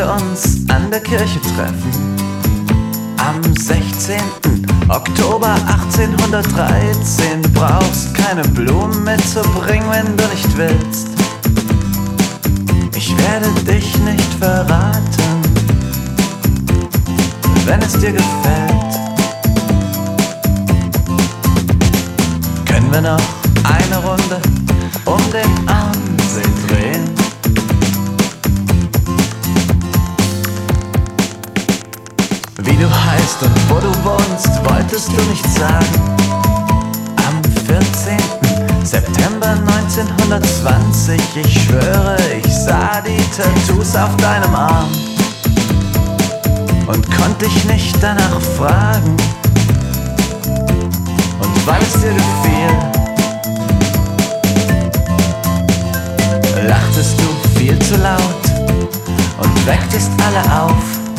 wir uns an der Kirche treffen. Am 16. Oktober 1813. Du brauchst keine Blumen mitzubringen, wenn du nicht willst. Ich werde dich nicht verraten, wenn es dir gefällt. Können wir noch eine Runde um den Amsee drehen? Wie du heißt und wo du wohnst, wolltest du nicht sagen. Am 14. September 1920, ich schwöre, ich sah die Tattoos auf deinem Arm und konnte dich nicht danach fragen. Und weil es dir gefiel, lachtest du viel zu laut und wecktest alle auf.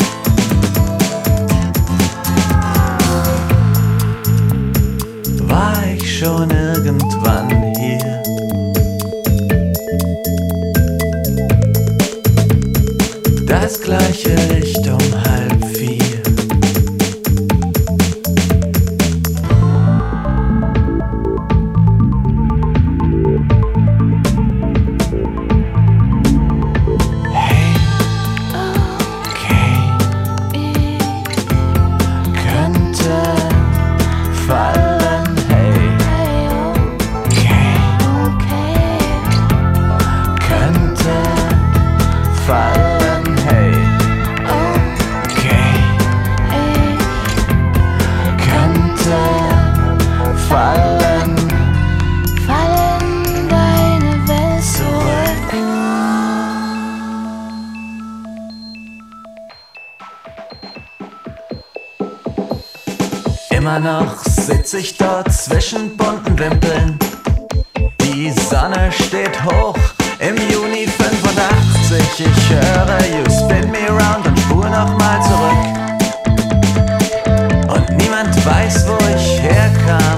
War ich schon irgendwann hier? Das gleiche Licht um 3:30. Immer noch sitz ich dort zwischen bunten Wimpeln. Die Sonne steht hoch im Juni 85. Ich höre You Spin Me Round und spur nochmal zurück. Und niemand weiß, wo ich herkam.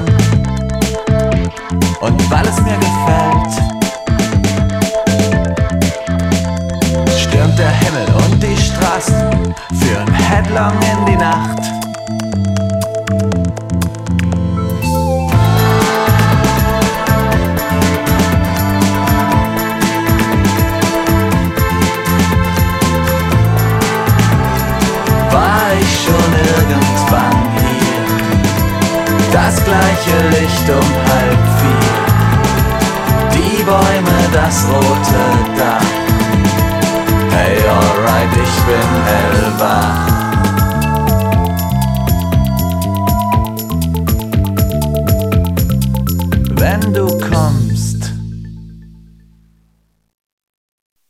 Und weil es mir gefällt, stürmt der Himmel und die Straßen führen headlong in die Nacht. Das gleiche Licht um 3:30. Die Bäume, das rote Dach. Hey, alright, ich bin hellwach.